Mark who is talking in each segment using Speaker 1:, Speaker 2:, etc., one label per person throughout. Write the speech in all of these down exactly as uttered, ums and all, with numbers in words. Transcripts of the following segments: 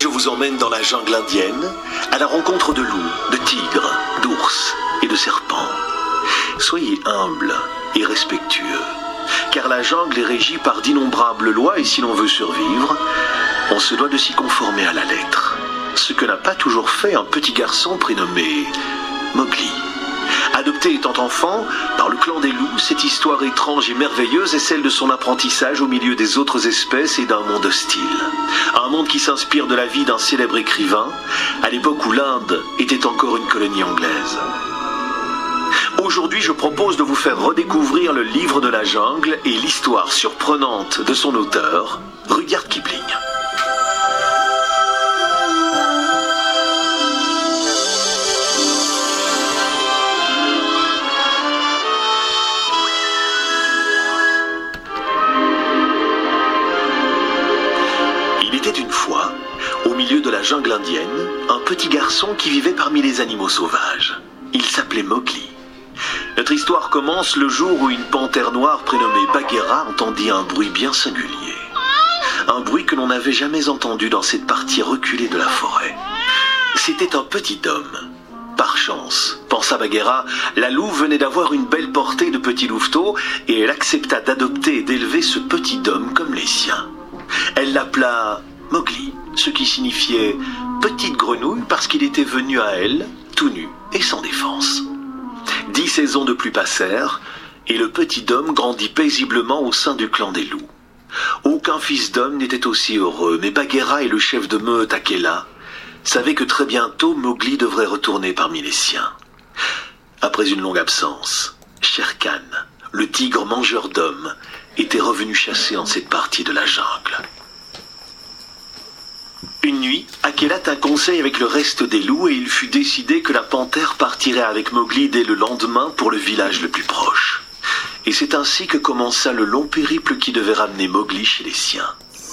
Speaker 1: je vous emmène dans la jungle indienne, à la rencontre de loups, de tigres, d'ours et de serpents. Soyez humbles et respectueux, car la jungle est régie par d'innombrables lois et si l'on veut survivre, on se doit de s'y conformer à la lettre. Ce que n'a pas toujours fait un petit garçon prénommé Mowgli. Adopté étant enfant par le clan des loups, cette histoire étrange et merveilleuse est celle de son apprentissage au milieu des autres espèces et d'un monde hostile. Un monde qui s'inspire de la vie d'un célèbre écrivain, à l'époque où l'Inde était encore une colonie anglaise. Aujourd'hui, je propose de vous faire redécouvrir le livre de la jungle et l'histoire surprenante de son auteur, Rudyard Kipling. Une fois, au milieu de la jungle indienne, un petit garçon qui vivait parmi les animaux sauvages. Il s'appelait Mowgli. Notre histoire commence le jour où une panthère noire prénommée Bagheera entendit un bruit bien singulier. Un bruit que l'on n'avait jamais entendu dans cette partie reculée de la forêt. C'était un petit homme. Par chance, pensa Bagheera, la louve venait d'avoir une belle portée de petits louveteaux et elle accepta d'adopter et d'élever ce petit homme comme les siens. Elle l'appela Mowgli, ce qui signifiait petite grenouille parce qu'il était venu à elle, tout nu et sans défense. Dix saisons de plus passèrent, et le petit homme grandit paisiblement au sein du clan des loups. Aucun fils d'homme n'était aussi heureux, mais Bagheera et le chef de meute Akela savaient que très bientôt Mowgli devrait retourner parmi les siens. Après une longue absence, Shere Khan, le tigre mangeur d'hommes, était revenu chasser en cette partie de la jungle. Une nuit, Akela tint conseil avec le reste des loups et il fut décidé que la panthère partirait avec Mowgli dès le lendemain pour le village le plus proche. Et c'est ainsi que commença le long périple qui devait ramener Mowgli chez les siens.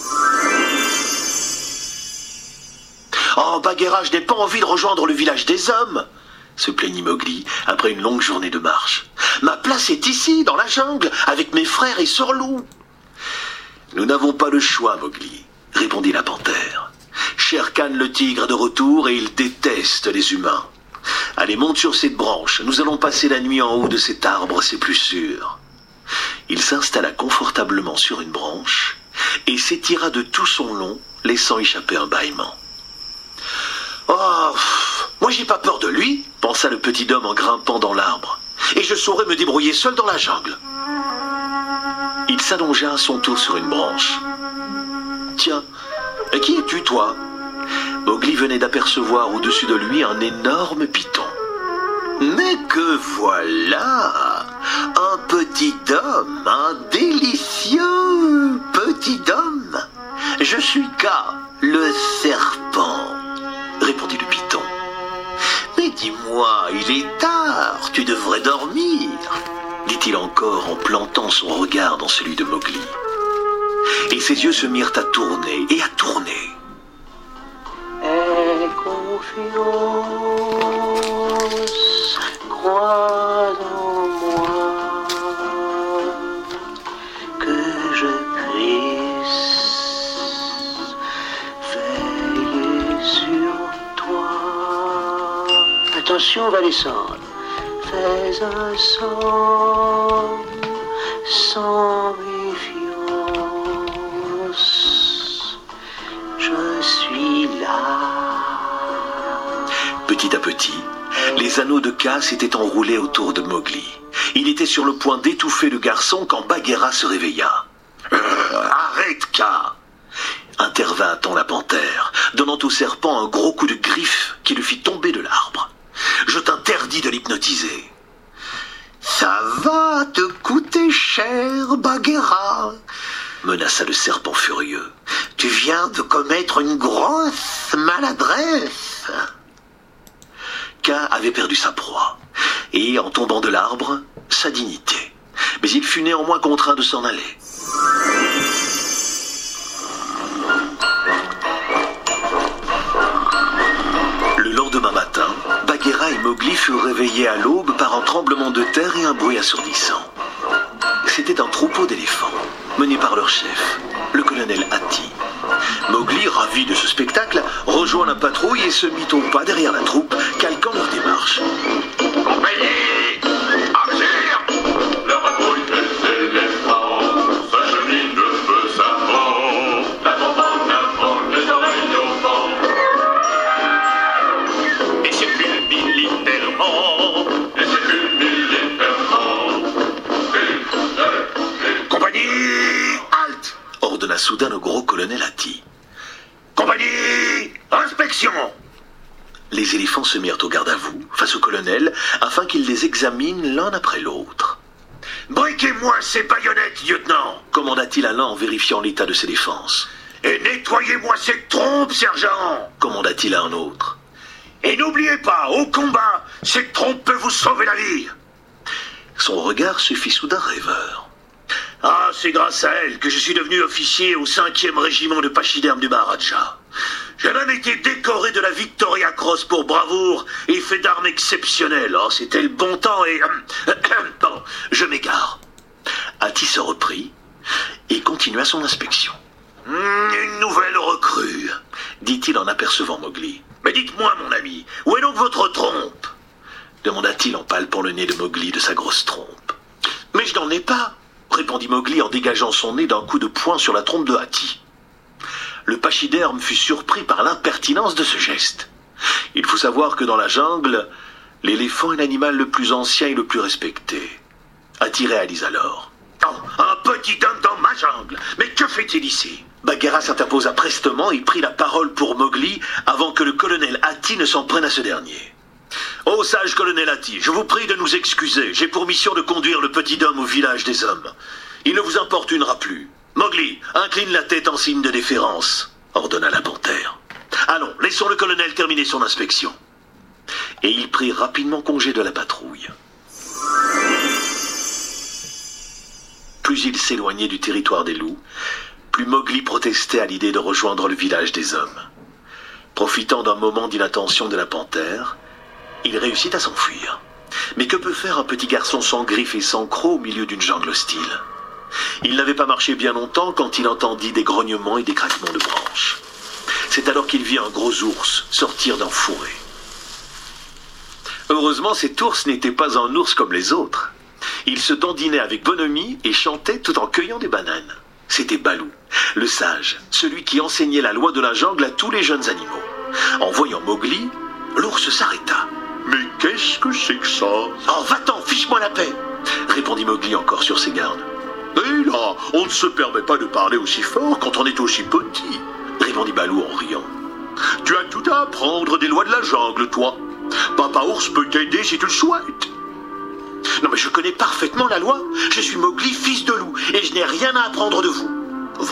Speaker 1: « Oh, Bagheera, je n'ai pas envie de rejoindre le village des hommes !» se plaignit Mowgli après une longue journée de marche. « Ma place est ici, dans la jungle, avec mes frères et sœurs loups. »« Nous n'avons pas le choix, Mowgli, » répondit la panthère. « Shere Khan le tigre est de retour et il déteste les humains. Allez, monte sur cette branche, nous allons passer la nuit en haut de cet arbre, c'est plus sûr. » Il s'installa confortablement sur une branche et s'étira de tout son long, laissant échapper un bâillement. « Oh, moi j'ai pas peur de lui, » pensa le petit homme en grimpant dans l'arbre. « Et je saurai me débrouiller seul dans la jungle. » Il s'allongea à son tour sur une branche. « Tiens, qui es-tu, toi ?» Mowgli venait d'apercevoir au-dessus de lui un énorme python. « Mais que voilà! Un petit homme, un délicieux petit homme! Je suis Kaa, le serpent, » répondit le python. « Mais dis-moi, il est tard, tu devrais dormir, » dit-il encore en plantant son regard dans celui de Mowgli. Et ses yeux se mirent à tourner et à tourner.
Speaker 2: Aie confiance, crois en moi, que je puisse veiller sur toi. Attention, on va descendre. Fais un somme sans méfiance, je suis là.
Speaker 1: Petit à petit, les anneaux de Kaa s'étaient enroulés autour de Mowgli. Il était sur le point d'étouffer le garçon quand Bagheera se réveilla. Euh, « Arrête, Kaa !» intervint-on la panthère, donnant au serpent un gros coup de griffe qui le fit tomber de l'arbre. « Je t'interdis de l'hypnotiser. »« Ça va te coûter cher, Bagheera !» menaça le serpent furieux. « Tu viens de commettre une grosse maladresse. » Kaa avait perdu sa proie, et en tombant de l'arbre, sa dignité. Mais il fut néanmoins contraint de s'en aller. Le lendemain matin, Bagheera et Mowgli furent réveillés à l'aube par un tremblement de terre et un bruit assourdissant. C'était un troupeau d'éléphants, mené par leur chef, le colonel Hatti. Mowgli, ravi de ce spectacle, rejoint la patrouille et se mit au pas derrière la troupe, calquant leur démarche.
Speaker 3: Compagnie, observe. La patrouille des éléphants s'achemine de feu savant. La campagne avance les oreilles au vent. Et circule militairement. Et circule militairement. Une, deux,
Speaker 1: Compagnie, halte! Ordonna soudain le gros colonel Hati. Compagnie, inspection! Les éléphants se mirent au garde-à-vous, face au colonel, afin qu'il les examine l'un après l'autre. « Briquez-moi ces baïonnettes, lieutenant !» commanda-t-il à l'un en vérifiant l'état de ses défenses. « Et nettoyez-moi cette trompe, sergent !» commanda-t-il à un autre. « Et n'oubliez pas, au combat, cette trompe peut vous sauver la vie !» Son regard se fit soudain rêveur. « Ah, c'est grâce à elle que je suis devenu officier au cinquième régiment de pachyderme du Maharaja. J'ai même été décoré de la Victoria Cross pour bravoure et fait d'armes exceptionnelles. Oh, c'était le bon temps et... Pardon, je m'égare. » Hati se reprit et continua son inspection. « Une nouvelle recrue, dit-il en apercevant Mowgli. « Mais dites-moi, mon ami, où est donc votre trompe ?» demanda-t-il en palpant le nez de Mowgli de sa grosse trompe. « Mais je n'en ai pas !» répondit Mowgli en dégageant son nez d'un coup de poing sur la trompe de Hati. Le pachyderme fut surpris par l'impertinence de ce geste. Il faut savoir que dans la jungle, l'éléphant est l'animal le plus ancien et le plus respecté. Hati réalise alors. « Oh, un petit homme dans ma jungle! Mais que fait-il ici ?» Bagheera s'interposa prestement et prit la parole pour Mowgli avant que le colonel Hati ne s'en prenne à ce dernier. « Ô sage colonel Hati, je vous prie de nous excuser. J'ai pour mission de conduire le petit homme au village des hommes. Il ne vous importunera plus. Mowgli, incline la tête en signe de déférence, ordonna la panthère. Allons, laissons le colonel terminer son inspection. Et il prit rapidement congé de la patrouille. Plus il s'éloignait du territoire des loups, plus Mowgli protestait à l'idée de rejoindre le village des hommes. Profitant d'un moment d'inattention de la panthère, il réussit à s'enfuir. Mais que peut faire un petit garçon sans griffes et sans crocs au milieu d'une jungle hostile ? Il n'avait pas marché bien longtemps quand il entendit des grognements et des craquements de branches. C'est alors qu'il vit un gros ours sortir d'un fourré. Heureusement, cet ours n'était pas un ours comme les autres. Il se dandinait avec bonhomie et chantait tout en cueillant des bananes. C'était Balou, le sage, celui qui enseignait la loi de la jungle à tous les jeunes animaux. En voyant Mowgli, l'ours s'arrêta. « Mais qu'est-ce que c'est que ça ?»« Oh, va-t'en, fiche-moi la paix !» répondit Mowgli encore sur ses gardes. « Eh là, on ne se permet pas de parler aussi fort quand on est aussi petit !» répondit Balou en riant. « Tu as tout à apprendre des lois de la jungle, toi. Papa ours peut t'aider si tu le souhaites. » « Non mais je connais parfaitement la loi. Je suis Mowgli, fils de loup, et je n'ai rien à apprendre de vous. »« Vraiment ?»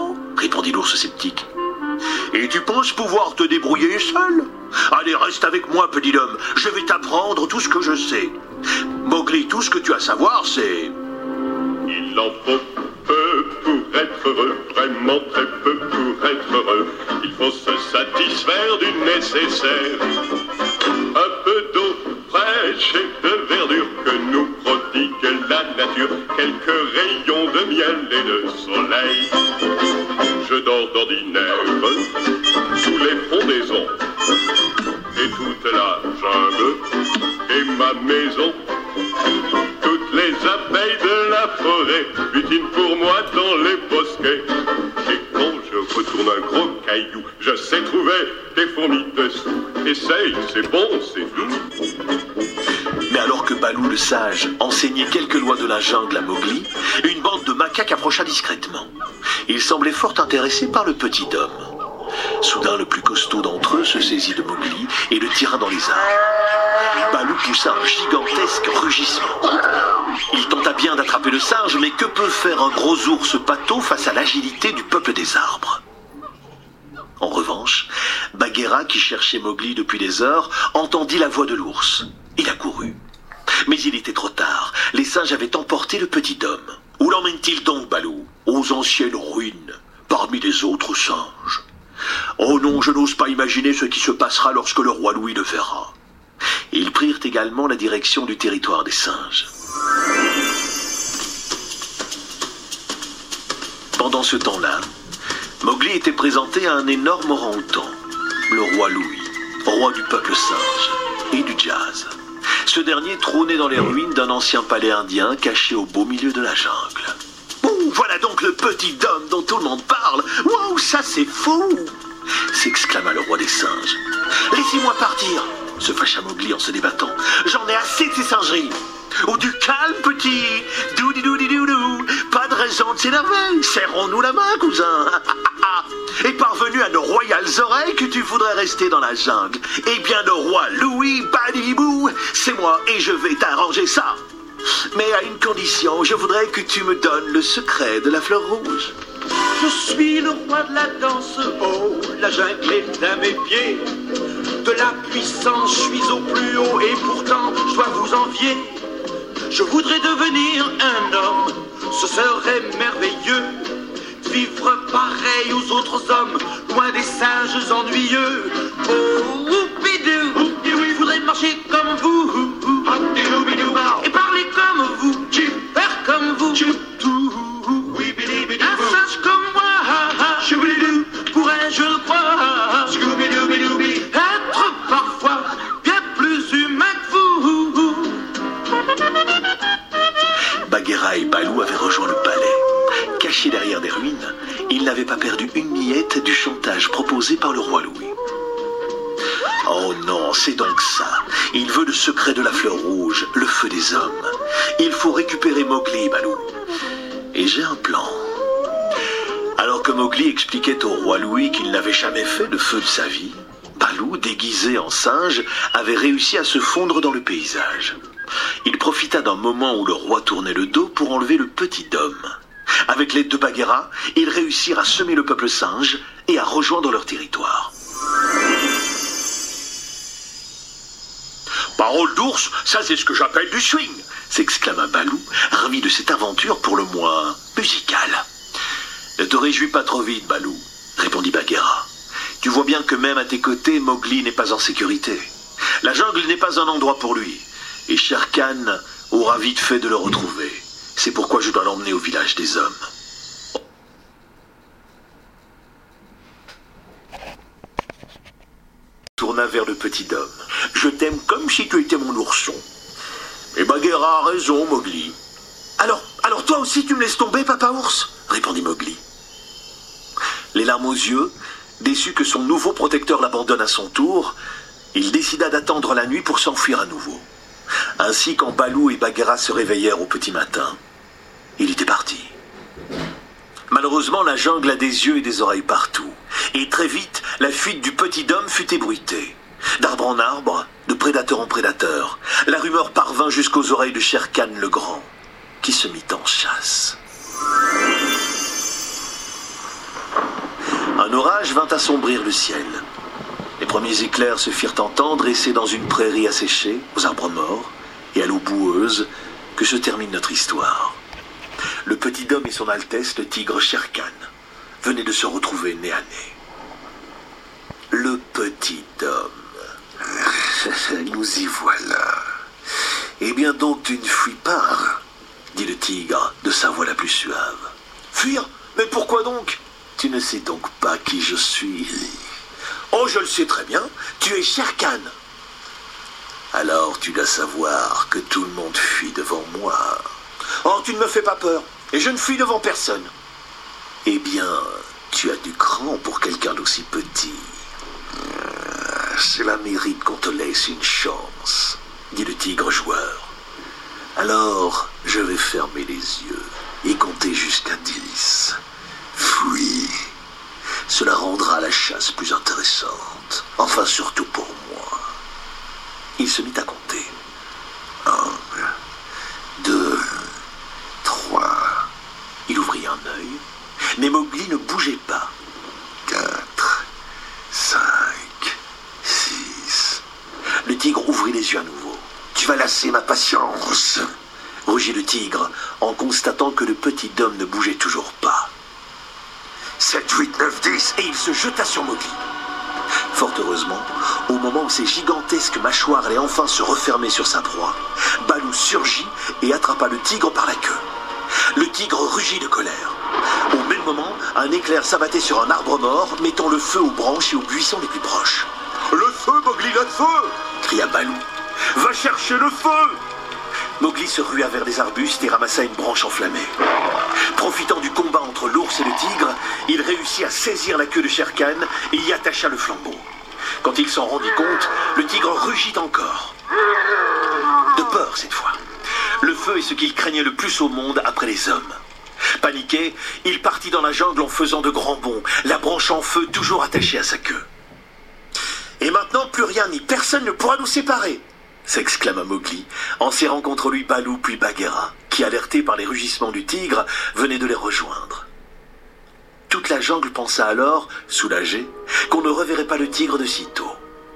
Speaker 1: répondit l'ours sceptique. « Et tu penses pouvoir te débrouiller seul ? Allez, reste avec moi, petit homme. Je vais t'apprendre tout ce que je sais. Mowgli, tout ce que tu as à savoir, c'est... »
Speaker 3: Il en faut peu pour être heureux, vraiment très peu pour être heureux. Il faut se satisfaire du nécessaire. Un peu d'eau fraîche et de verdure que nous prodigue la nature. Quelques rayons de miel et de soleil. Je dors d'ordinaire sous les frondaisons. Et toute la jungle est ma maison. Toutes les abeilles de la forêt butinent pour moi dans les bosquets. Et quand je retourne un gros caillou, je sais trouver des fourmis dessous. Essaye, c'est bon, c'est doux.
Speaker 1: Mais alors que Balou le sage enseignait quelques lois de la jungle à Mowgli, une bande de macaques approcha discrètement. Ils semblaient fort intéressés par le petit homme. Soudain, le plus costaud d'entre eux se saisit de Mowgli et le tira dans les arbres. Balou poussa un gigantesque rugissement. Il tenta bien d'attraper le singe, mais que peut faire un gros ours pâteau face à l'agilité du peuple des arbres ? En revanche, Bagheera, qui cherchait Mowgli depuis des heures, entendit la voix de l'ours. Il accourut. Mais il était trop tard. Les singes avaient emporté le petit homme. Où l'emmène-t-il donc, Balou ? Aux anciennes ruines, parmi les autres singes. Oh non, je n'ose pas imaginer ce qui se passera lorsque le roi Louis le verra. Et ils prirent également la direction du territoire des singes. Pendant ce temps-là, Mowgli était présenté à un énorme orang-outan, le roi Louis, roi du peuple singe et du jazz. Ce dernier trônait dans les ruines d'un ancien palais indien caché au beau milieu de la jungle. Oh, voilà donc le petit Dom dont tout le monde parle. Waouh, ça c'est fou! S'exclama le roi des singes. Laissez-moi partir, se fâcha Mowgli en se débattant. J'en ai assez de ces singeries. Oh, du calme, petit. Doudi doudi doudou. Pas de raison de s'énerver. Serrons-nous la main, cousin. Et parvenu à nos royales oreilles que tu voudrais rester dans la jungle. Eh bien, le roi Louis Badibou, c'est moi et je vais t'arranger ça. Mais à une condition, je voudrais que tu me donnes le secret de la fleur rouge.
Speaker 4: Je suis le roi de la danse, oh, la jungle est à mes pieds. De la puissance, je suis au plus haut et pourtant, je dois vous envier. Je voudrais devenir un homme, ce serait merveilleux. Vivre pareil aux autres hommes, loin des singes ennuyeux. Oh, oupidou, je voudrais marcher comme vous, et parler comme vous, faire comme vous. Un singe comme moi, pourrais-je le croire, être parfois bien plus humain que vous.
Speaker 1: Bagheera et Balou avaient rejoint le palais. Cachés derrière des ruines, ils n'avaient pas perdu une miette du chantage proposé par le roi Louis. Oh non, c'est donc ça. Il veut le secret de la fleur rouge, le feu des hommes. Il faut récupérer Mowgli et Balou. Et j'ai un plan. Alors que Mowgli expliquait au roi Louis qu'il n'avait jamais fait de feu de sa vie, Balou, déguisé en singe, avait réussi à se fondre dans le paysage. Il profita d'un moment où le roi tournait le dos pour enlever le petit Dom. Avec l'aide de Bagheera, ils réussirent à semer le peuple singe et à rejoindre leur territoire. Parole d'ours, ça c'est ce que j'appelle du swing, s'exclama Balou, ravi de cette aventure pour le moins musicale. Ne te réjouis pas trop vite, Balou, répondit Bagheera. Tu vois bien que même à tes côtés, Mowgli n'est pas en sécurité. La jungle n'est pas un endroit pour lui, et Shere Khan aura vite fait de le retrouver. C'est pourquoi je dois l'emmener au village des hommes. Tourna vers le petit Dom. Je t'aime comme si tu étais mon ourson. Et Bagheera a raison, Mowgli. Alors, alors toi aussi tu me laisses tomber, papa ours, répondit Mowgli. Les larmes aux yeux, déçu que son nouveau protecteur l'abandonne à son tour, il décida d'attendre la nuit pour s'enfuir à nouveau. Ainsi, quand Balou et Bagheera se réveillèrent au petit matin, il était parti. Malheureusement, la jungle a des yeux et des oreilles partout. Et très vite, la fuite du petit Dom fut ébruitée. D'arbre en arbre, de prédateur en prédateur, la rumeur parvint jusqu'aux oreilles de Shere Khan le Grand, qui se mit en chasse. Un orage vint assombrir le ciel. Les premiers éclairs se firent entendre et c'est dans une prairie asséchée, aux arbres morts et à l'eau boueuse, que se termine notre histoire. Le petit Dom et son Altesse, le tigre Shere Khan, venaient de se retrouver nez à nez. Le petit Dom. Nous y voilà. Eh bien donc tu ne fuis pas, dit le tigre de sa voix la plus suave. Fuir? Mais pourquoi donc? Tu ne sais donc pas qui je suis. Oh, je le sais très bien, tu es Shere Khan. Alors tu dois savoir que tout le monde fuit devant moi. Oh, tu ne me fais pas peur, et je ne fuis devant personne. Eh bien, tu as du cran pour quelqu'un d'aussi petit. Cela mérite qu'on te laisse une chance, dit le tigre joueur. Alors, je vais fermer les yeux et compter jusqu'à dix. Fuis. Cela rendra la chasse plus intéressante. Enfin, surtout pour moi. Il se mit à compter. Un, deux, trois. Il ouvrit un œil, mais Mowgli ne bougeait pas. Quatre, cinq, six. Le tigre ouvrit les yeux à nouveau. Tu vas lasser ma patience, rugit le tigre en constatant que le petit Dom ne bougeait toujours pas. sept, huit, neuf, dix, et il se jeta sur Mowgli. Fort heureusement, au moment où ses gigantesques mâchoires allaient enfin se refermer sur sa proie, Balou surgit et attrapa le tigre par la queue. Le tigre rugit de colère. Au même moment, un éclair s'abattait sur un arbre mort, mettant le feu aux branches et aux buissons les plus proches.
Speaker 3: « Le feu, Mowgli, le feu !»
Speaker 1: cria Balou.
Speaker 3: « Va chercher le feu !»
Speaker 1: Mowgli se rua vers des arbustes et ramassa une branche enflammée. Profitant du combat entre l'ours et le tigre, il réussit à saisir la queue de Shere Khan et y attacha le flambeau. Quand il s'en rendit compte, le tigre rugit encore. De peur cette fois. Le feu est ce qu'il craignait le plus au monde après les hommes. Paniqué, il partit dans la jungle en faisant de grands bonds, la branche en feu toujours attachée à sa queue. « Et maintenant, plus rien ni personne ne pourra nous séparer !» s'exclama Mowgli, en serrant contre lui Balou puis Bagheera, qui, alertés par les rugissements du tigre, venaient de les rejoindre. Toute la jungle pensa alors, soulagée, qu'on ne reverrait pas le tigre de sitôt.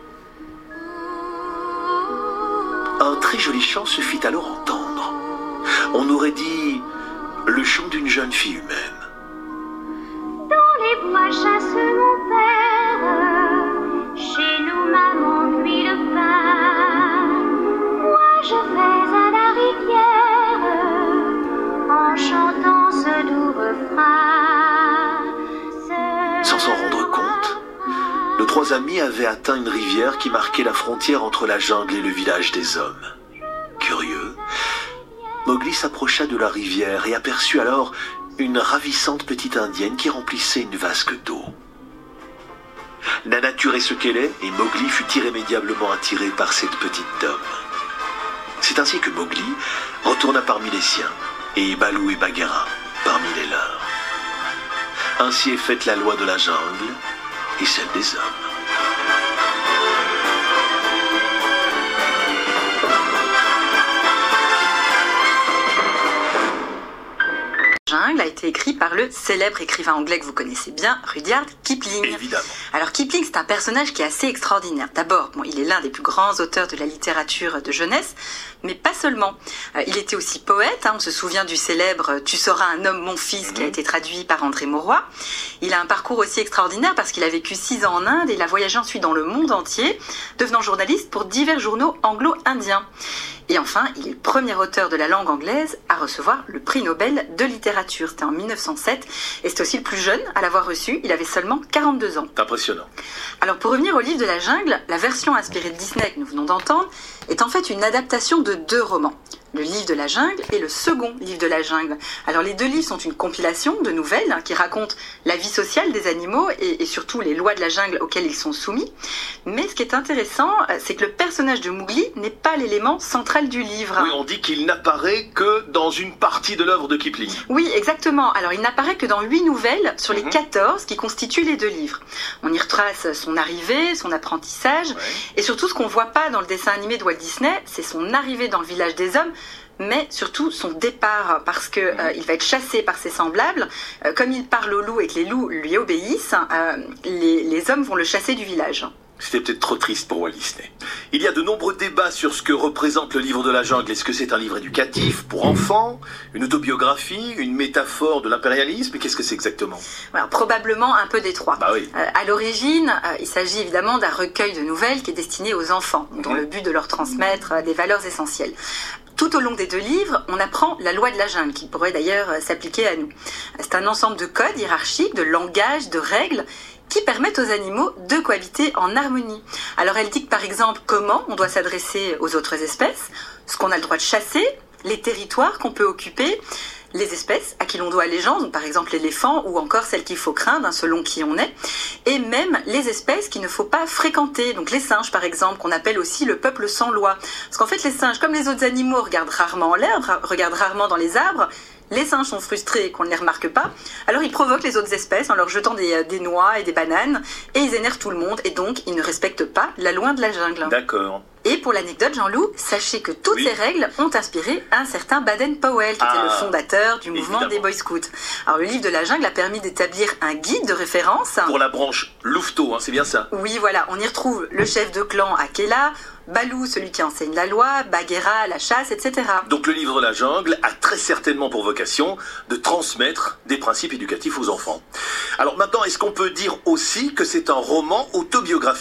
Speaker 1: Un très joli chant se fit alors entendre. On aurait dit le chant d'une jeune fille humaine.
Speaker 5: Dans les bois chasse mon père, chez nous maman cuit le pain. Moi je vais à la rivière, en chantant ce doux refrain.
Speaker 1: Sans s'en rendre compte, nos trois amis avaient atteint une rivière qui marquait la frontière entre la jungle et le village des hommes. Curieux, Mowgli s'approcha de la rivière et aperçut alors une ravissante petite indienne qui remplissait une vasque d'eau. La nature est ce qu'elle est, et Mowgli fut irrémédiablement attiré par cette petite dame. C'est ainsi que Mowgli retourna parmi les siens, et Balou et Bagheera parmi les leurs. Ainsi est faite la loi de la jungle et celle des hommes.
Speaker 6: Jungle a été écrit par le célèbre écrivain anglais que vous connaissez bien, Rudyard Kipling.
Speaker 1: Évidemment.
Speaker 6: Alors Kipling, c'est un personnage qui est assez extraordinaire. D'abord, bon, il est l'un des plus grands auteurs de la littérature de jeunesse, mais pas seulement. Euh, il était aussi poète, hein, on se souvient du célèbre « Tu seras un homme, mon fils » mmh. qui a été traduit par André Mauroy. Il a un parcours aussi extraordinaire parce qu'il a vécu six ans en Inde et il a voyagé ensuite dans le monde entier, devenant journaliste pour divers journaux anglo-indiens. Et enfin, il est le premier auteur de la langue anglaise à recevoir le prix Nobel de littérature. C'était en mille neuf cent sept et c'était aussi le plus jeune à l'avoir reçu. Il avait seulement quarante-deux ans.
Speaker 1: C'est impressionnant.
Speaker 6: Alors pour revenir au livre de la jungle, la version inspirée de Disney que nous venons d'entendre est en fait une adaptation de deux romans. Le livre de la jungle et le second livre de la jungle. Alors les deux livres sont une compilation de nouvelles hein, qui racontent la vie sociale des animaux et, et surtout les lois de la jungle auxquelles ils sont soumis. Mais ce qui est intéressant, c'est que le personnage de Mowgli n'est pas l'élément central du livre.
Speaker 1: Oui, on dit qu'il n'apparaît que dans une partie de l'œuvre de Kipling.
Speaker 6: Oui, exactement. Alors il n'apparaît que dans huit nouvelles sur les quatorze qui constituent les deux livres. On y retrace son arrivée, son apprentissage ouais. et surtout ce qu'on ne voit pas dans le dessin animé de Walt Disney, c'est son arrivée dans le village des hommes, mais surtout son départ, parce que euh, il va être chassé par ses semblables. Euh, comme il parle aux loups et que les loups lui obéissent, euh, les, les hommes vont le chasser du village.
Speaker 1: C'était peut-être trop triste pour Walt Disney. Il y a de nombreux débats sur ce que représente le livre de la jungle. Est-ce que c'est un livre éducatif pour enfants, une autobiographie, une métaphore de l'impérialisme? Qu'est-ce que c'est exactement?
Speaker 6: Alors, probablement un peu des trois.
Speaker 1: Bah oui.
Speaker 6: euh, à l'origine, euh, il s'agit évidemment d'un recueil de nouvelles qui est destiné aux enfants, dont mmh. le but de leur transmettre euh, des valeurs essentielles. Tout au long des deux livres, on apprend la loi de la jungle, qui pourrait d'ailleurs euh, s'appliquer à nous. C'est un ensemble de codes hiérarchiques, de langages, de règles, qui permettent aux animaux de cohabiter en harmonie. Alors elle dicte par exemple comment on doit s'adresser aux autres espèces, ce qu'on a le droit de chasser, les territoires qu'on peut occuper, les espèces à qui l'on doit allégeance, donc par exemple l'éléphant ou encore celles qu'il faut craindre, hein, selon qui on est, et même les espèces qu'il ne faut pas fréquenter, donc les singes par exemple, qu'on appelle aussi le peuple sans loi. Parce qu'en fait les singes, comme les autres animaux, regardent rarement en l'air, regardent rarement dans les arbres, les singes sont frustrés qu'on ne les remarque pas, alors ils provoquent les autres espèces en leur jetant des, des noix et des bananes, et ils énervent tout le monde, et donc ils ne respectent pas la loi de la jungle.
Speaker 1: D'accord.
Speaker 6: Et pour l'anecdote, Jean-Loup, sachez que toutes oui. ces règles ont inspiré un certain Baden-Powell, qui ah, était le fondateur du mouvement évidemment. des Boy Scouts. Alors le livre de la jungle a permis d'établir un guide de référence.
Speaker 1: Pour la branche Louveteau, hein, c'est bien ça?
Speaker 6: Oui, voilà, on y retrouve le chef de clan Akela, Balou, celui qui enseigne la loi, Bagheera, la chasse, et cetera.
Speaker 1: Donc le livre de la jungle a très certainement pour vocation de transmettre des principes éducatifs aux enfants. Alors maintenant, est-ce qu'on peut dire aussi que c'est un roman autobiographique?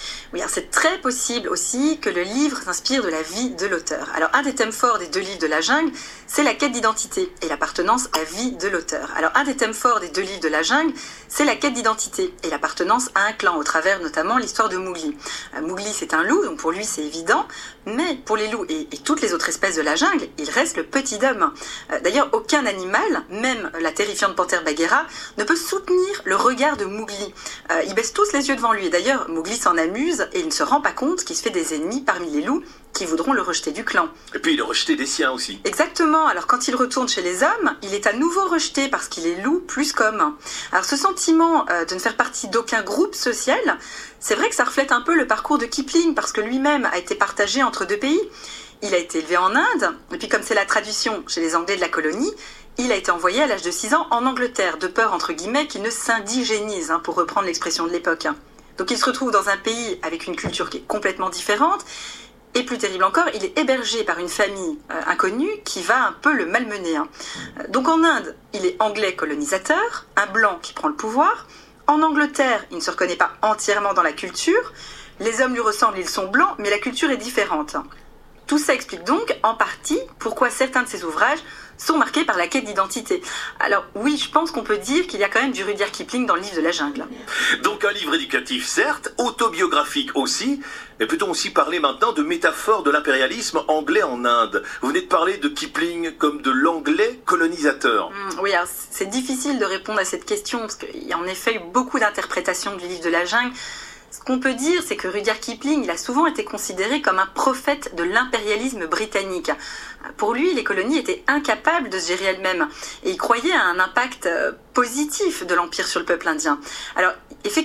Speaker 6: Oui, alors c'est très possible aussi que le livre s'inspire de la vie de l'auteur. Alors un des thèmes forts des deux livres de la jungle, c'est la quête d'identité et l'appartenance à la vie de l'auteur. Alors un des thèmes forts des deux livres de la jungle, c'est la quête d'identité et l'appartenance à un clan, au travers notamment l'histoire de Mowgli. Euh, Mowgli c'est un loup, donc pour lui c'est évident, mais pour les loups et, et toutes les autres espèces de la jungle, il reste le petit homme. Euh, d'ailleurs aucun animal, même la terrifiante panthère Bagheera, ne peut soutenir le regard de Mowgli. Euh, ils baissent tous les yeux devant lui et d'ailleurs Mowgli s'en amuse et il ne se rend pas compte qu'il se fait des ennemis parmi les loups qui voudront le rejeter du clan.
Speaker 1: Et puis il est rejeté des siens aussi.
Speaker 6: Exactement, alors quand il retourne chez les hommes, il est à nouveau rejeté parce qu'il est loup plus qu'homme. Alors ce sentiment euh, de ne faire partie d'aucun groupe social, c'est vrai que ça reflète un peu le parcours de Kipling parce que lui-même a été partagé entre deux pays. Il a été élevé en Inde, et puis comme c'est la tradition chez les Anglais de la colonie, il a été envoyé à l'âge de six ans en Angleterre, de peur entre guillemets qu'il ne s'indigénise, hein, pour reprendre l'expression de l'époque. Donc il se retrouve dans un pays avec une culture qui est complètement différente, et plus terrible encore, il est hébergé par une famille euh, inconnue qui va un peu le malmener. Hein. Donc en Inde, il est anglais colonisateur, un blanc qui prend le pouvoir. En Angleterre, il ne se reconnaît pas entièrement dans la culture. Les hommes lui ressemblent, ils sont blancs, mais la culture est différente. Tout ça explique donc en partie pourquoi certains de ses ouvrages sont marqués par la quête d'identité. Alors oui, je pense qu'on peut dire qu'il y a quand même du Rudyard Kipling dans le livre de la jungle.
Speaker 1: Donc un livre éducatif certes, autobiographique aussi, mais peut-on aussi parler maintenant de métaphore de l'impérialisme anglais en Inde? Vous venez de parler de Kipling comme de l'anglais colonisateur.
Speaker 6: Mmh, oui, alors c'est difficile de répondre à cette question parce qu'il y a en effet eu beaucoup d'interprétations du livre de la jungle. Ce qu'on peut dire, c'est que Rudyard Kipling, il a souvent été considéré comme un prophète de l'impérialisme britannique. Pour lui, les colonies étaient incapables de se gérer elles-mêmes et il croyait à un impact positif de l'Empire sur le peuple indien. Alors, effectivement,